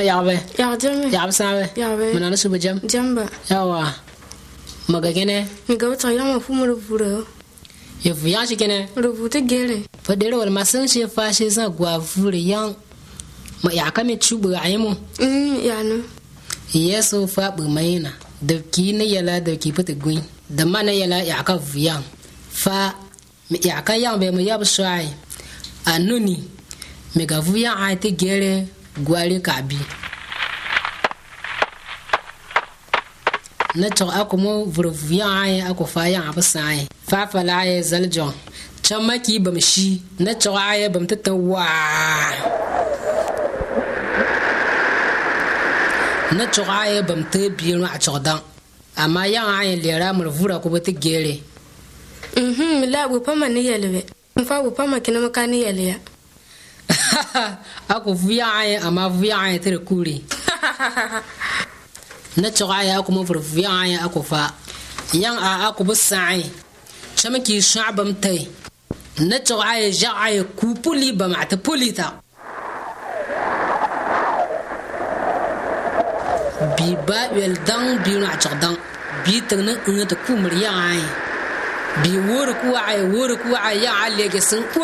yabe Ya jame. yab sabe Yabe. mana su bujam Jamba. yawa magagene Mi ga wata yama fumu ruburo. ye vuya shi kene Rubuta gere. fadere wal masan shi fa shi za gwa vure yan ma ya kame chubu ayimu Ya no. yeso fa bu maina da ki ne yala da ki fita gun da mana yala ya ka vuya fa mi ya ka yan be mu yab swai anuni me ga vuya a te gere gwari kabi na to akumo vuya ai ako fa yan abasai fa fala ai zaljon chamaki bamshi na to ai bam tatawa na chogaye bam te biinu a chogdan amma yan ayin lera mur vura ko bata gere Mi la bu pama ni yelwe. Mfa bu pama kina makani yele ya. ako vuya ayin amma vuya ayin tere kuri na chogaye ako mo vuya ayin ako fa yan a ako bu sai chamaki sha'bam tai na chogaye ja'aye kupuli bam ata polita bi ba wel dang bi na chagdang bi tang na nga ta ku mur ya ai bi wor ku ai ya ale ge sun ko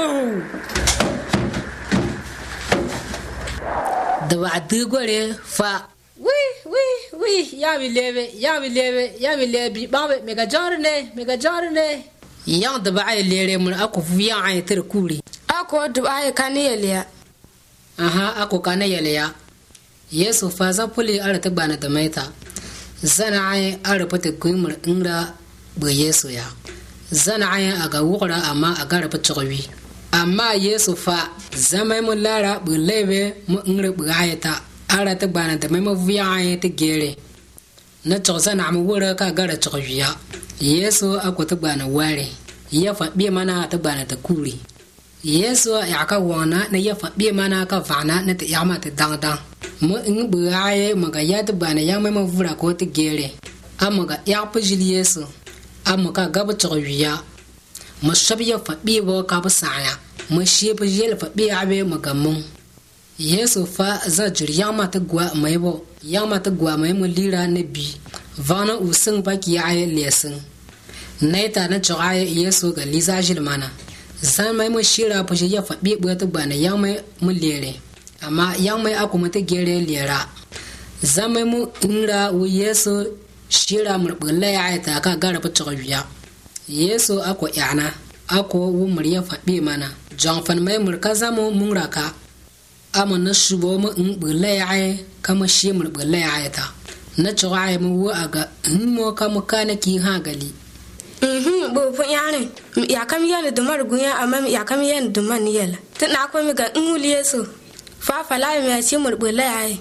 da ba de gore fa wi ya bi lebe ba me ga jarne ya da ba ai lere mun aku fu ya ai tar kuri Ako du ay kani yele ya. aha ako kana yale ya yesu fa za puli ara ta bana da maita zana ai ara pata kuimur inra ba yesu ya zana ai aga wukura amma aga ra pata gawi amma yesu fa zamai mun lara bu lebe mu inra bu ayata ara ta bana da mai mafiya ai ta gere na to zana mu wura ka gara gawiya yesu akwata bana ware ya fa bi mana ta bana ta kuri yesu ya ka wana na ya fa bi mana ka fana na ta yama ta dangdang mu in bu aye maga ya ta bana ya mai mavura ko ta gere amma ga ya pujil yesu amma ka gaba tsawiya mu shabi ya fa bi bo ka bu saya mu shi bu yel fa bi abe maga mun yesu fa za jiriya mata gwa mai bo ya mata gwa mai mu lira na bi vana usin ba ki aye lesin naita na tsaye yesu ga liza jilmana zan mai mu shira fa ya fa bi bo ta bana ya mai mu lere amma yan mai aku mata gere lera zamai mu inra wu yesu shira murbulla ya ta ka gara fa tsawiya yesu ako yana ako wu murya fabe mana jan fan mai murkaza mu munraka amma na shubo mu in bulla ya kama shi murbulla ya ta na tsawaye mu wu aga mo kama kana ki ha gali Bo fu yani. Ya kam yana da margunya amma ya kam yana da man yela. Tana ko mi ga nguli yesu. Fa fala mi ya ci murbula yayi.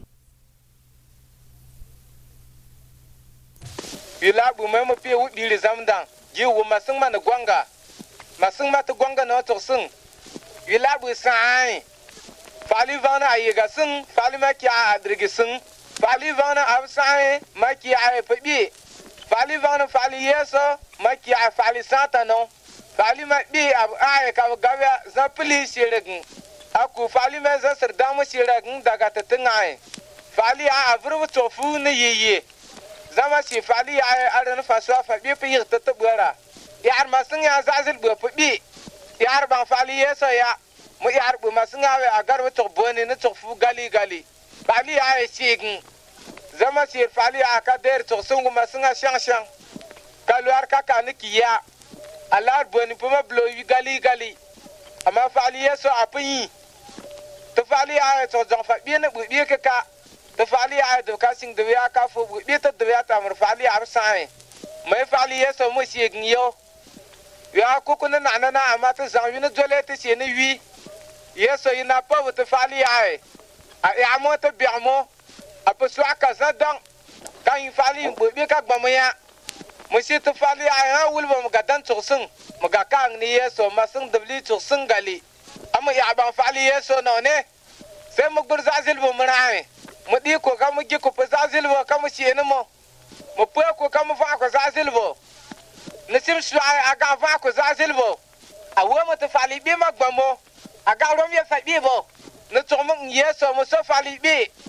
Ila bu mai mafi wudi ri zamdan ji wu masing man gwanga masing mat gwanga no to sing ila bu sai fali vana ayiga sing fali ma ki a adrigi sing fali vana ab sai ma ki a pebi fali vana fali yeso ma ki a fali satano fali ma bi ab a ka gavya zapli shirigin aku fali men za sir damu shiragin daga tatingai fali a avru tofu ne yiye zama si fali a aran faswa fa bi fi yirta tabara yar masin ya zazil bu fi yar ban fali yeso ya mu yar bu masin ya a garba to boni ne to fu gali fali a shigin zama si fali a ka der to sungu masin ya shang kalwar ka ka nikiya alar boni puma blo wi gali amma fali yeso a fi to fali a to zan fa bi ne bu bi ka to fali a do ka sing de ya ka fo bu bi to de ya ta mur fali a sai mai fali yeso mu shigin yo ya kukuna na amma ta zan wi na dole ta ce ni wi yeso ina pa bu to fali a ya mo to bi mo a pa su aka zadan kan yi fali bu bi ka gbamu ya mu shi to fali a wul ba mu ga dan tsursun mu ga kan ni yeso masun dubli tsursun gali amma ya ban fali yeso no ne sai mu gur zazil bu mura mu di ko ka mu gi ko pa zazil bu ka mu shi ni mo mu pa ko ka mu fa ko zazil bu nisim su aga va ko zazil bu a wo mu to fali bi ma gbamo aga rom ye fa bi bu no to mu yeso mu so fali bi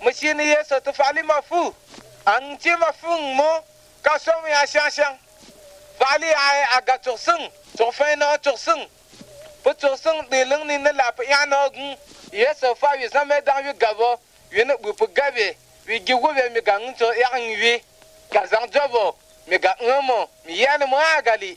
machine yeso to fali mafu ang chi mafu mo ka som ya shang fali ai aga torsung to fe no torsung pu torsung de lung ni na la pa ya no gun yeso fa wi sa me dang wi gabo wi na bu pu gabe wi gi wo be mi gang to ya ng wi ka zang jobo mi ga ngomo mi ya na mo agali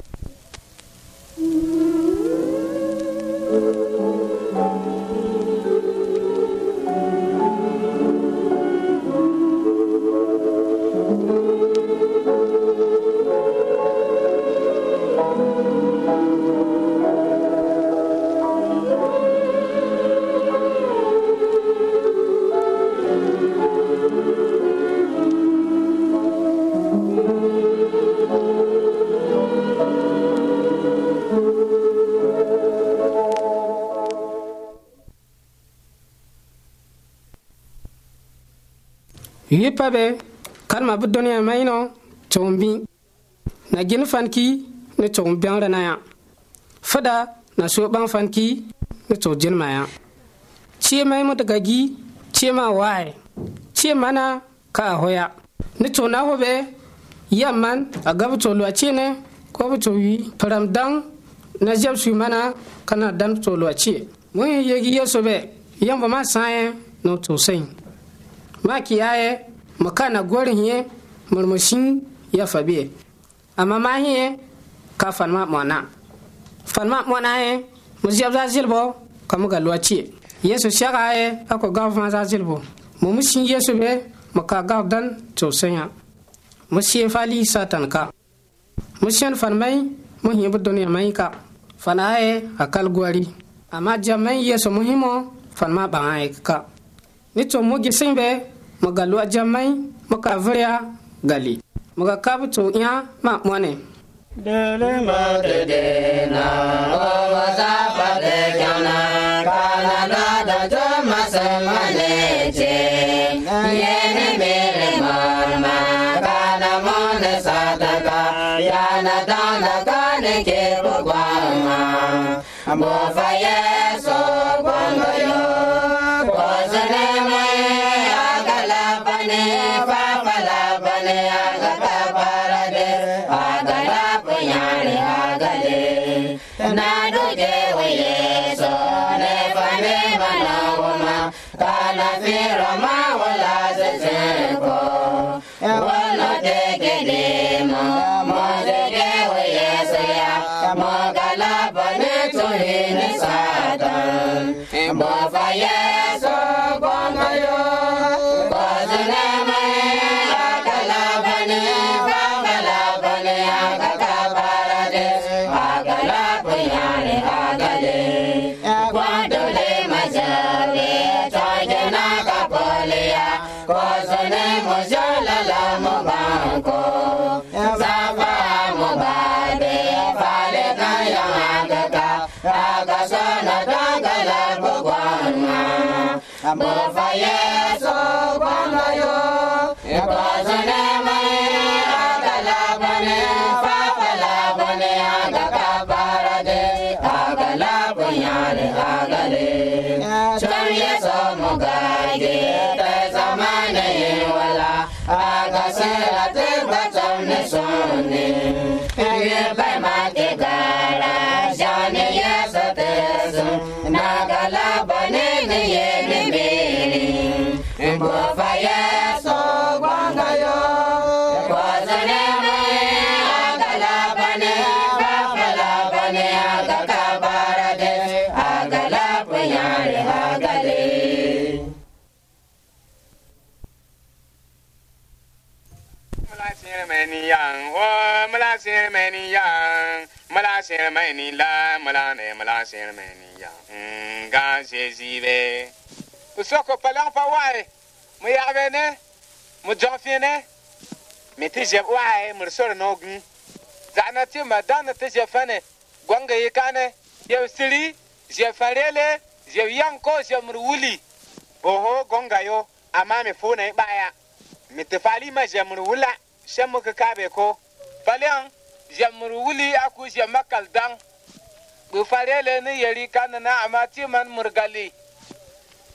yipa be kalma bu dunya mayno chombi na gin fanki ne chombi ang na ya fada na so bang fanki ne chojin maya chi mai mu daga gi chi ma wai chi mana ka hoya ne chona hobe yamman aga bu cholo a chi ne ko bu chowi param dang na jab su mana kana dan cholo a chi mu yegi yeso be yamba ma sai no to sai ma kiyaye makana gorin ye murmushin ya fabe amma ma ye ka fanma mona ye mujab za zilbo kamu ga loaci yesu shaka ye ako ga fa za zilbo mu mushin yesu be maka ga dan to sanya mushi fali satan ka mushin farmai mu hi bu duniya mai ka fana ye akal gwari amma jamai yesu muhimo fanma ba ai ka ni to mo gisimbe magalu ajamai maka vria gali maga kabuto nya ma mone dele ma de na o za pa de kana kana na da jama samane che ye ne mere ma kana mon sadaka ya na dana kane ke bogwama mo fa yeso bongoyo ko zane mani la malane malasin mani ya ga zibe usoko palang pa wai mu ya bene mu jofine meti je wai mu sor nogun zana ti madana ti je fane gwanga yikane ye siri je farele je yanko je murwuli boho gonga yo ama me fona baya mitfali ma je murwula shemu ka kabe ko falian jamur wuli aku jamakal dang bu farele ni yeri kanana amati man murgali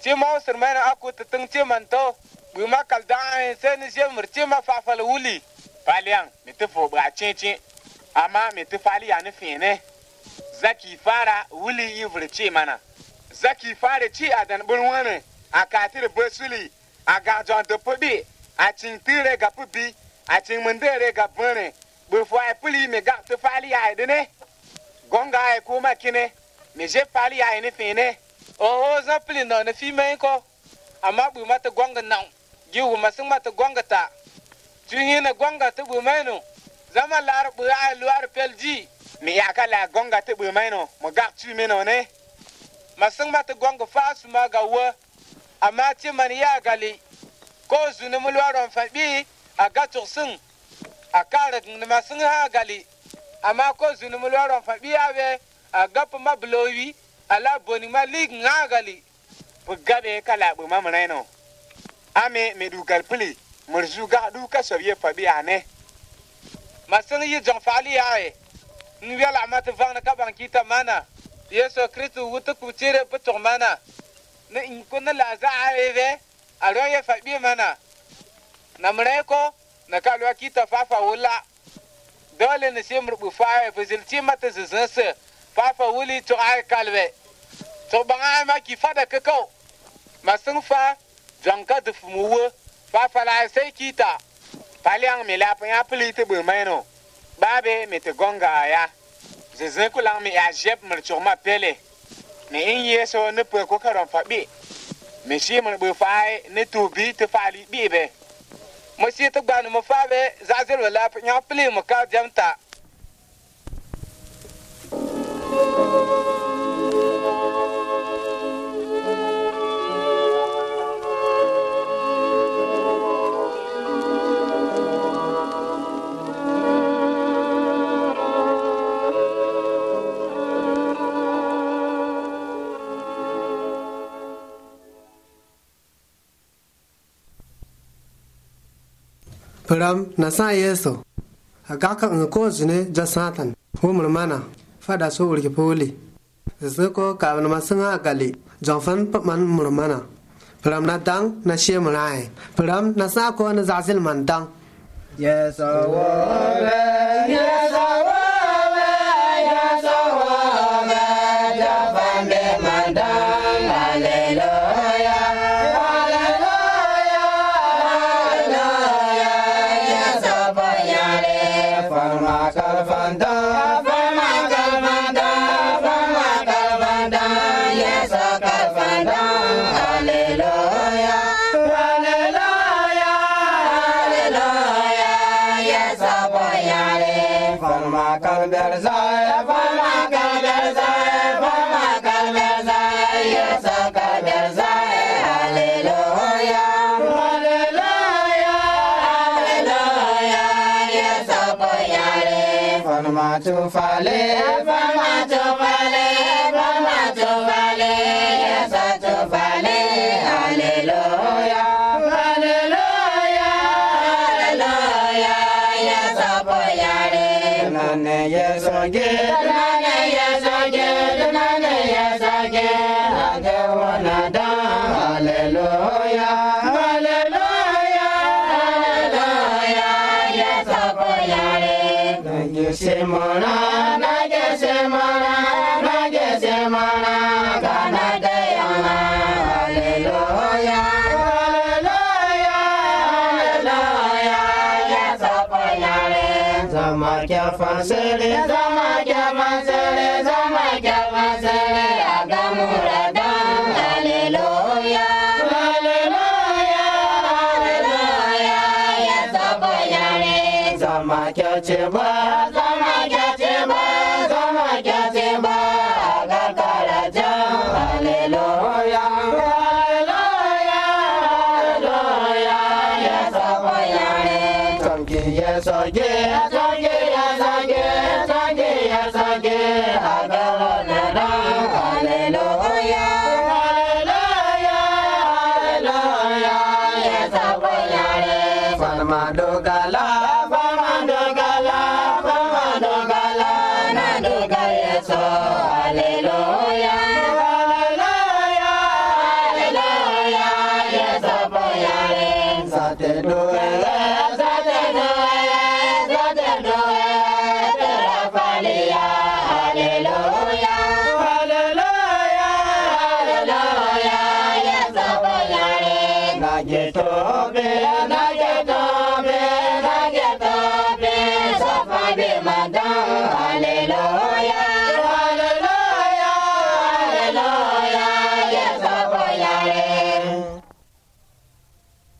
Ci ma usirmana aku titing ci man to. Bu ma kal da sai ni je murci ma fa fal wuli. Faliyan mi tufo ba cinci. Amma mi tufali ya nufi ne. Zaki fara wuli yi vurci mana. Zaki fara ci a dan bulwane a katir basuli a gajon da pubi a cintire ga pubi a cin mundere ga bane. Bu fa puli mi ga tufali ya idine. Gonga ai kuma kine mi je fali ya nufi ne. Oh, zapli no na fi mai ko. Amma bu mata gonga nan. Giwu masin mata gonga ta. Junyi na gonga ta bu mai no. Zama lar bu ai luar pelji. Mi ya kala gonga ta bu mai no. Mu ga tu mi no ne. Masin mata gonga fa su ma ga wa. Amma ti man ya gali. Ko zuni mu luar fa bi a ga tursin. A kara ni masin ha gali. Amma ko zuni mu luar fa bi ave a ga pa ma blowi. Ala boni ma lig ngagali bugabe kala bu mamreno ame medugal pli murzuga du ka soye fabi ane masan yi jan fali yae nwiala mat vana ka bankita mana yeso kristo wutu ku tire putur mana na in kunna la za aeve aro ye fabi mana namreko na kalwa kita fafa wula dole ne semru bu fae fazilti mata zazanse Papa wuli to ai kalwe to banga ma ki fada kakau masun fa janka de fumuwe papa la sai kita paliang mi la pa pli te bu maino babe mi te gonga ya zezin kulang mi ya jeb mer choma pele ne in yeso ne pe ko karon fa bi mi shi mer bu fai ne tu bi te fali bi be mo si te gban mo fa be zazel wala pa nya pli mo ka jamta Pram nasa yeso agaka ngko zine jasatan humur mana fada so urke poli zeko ka na masanga gali jonfan man murmana pram na dang na she mulai pram nasa ko na zazil man dang yeso wo yeso wo yeso wo japan de man dang hallelujah to fale fama to fale yes to fale hallelujah hallelujah hallelujah yes apoyare nane yes again nane yes again nane yes again ade wana da hallelujah hallelujah hallelujah yes apoyare Semana, naga semana, kana dayana, hallelujah, hallelujah, hallelujah, yes apoyare, zamakia fansele, agamurada, hallelujah, hallelujah, hallelujah, yes apoyare, zamakia cheba. Hallelujah, hallelujah, hallelujah. Get to be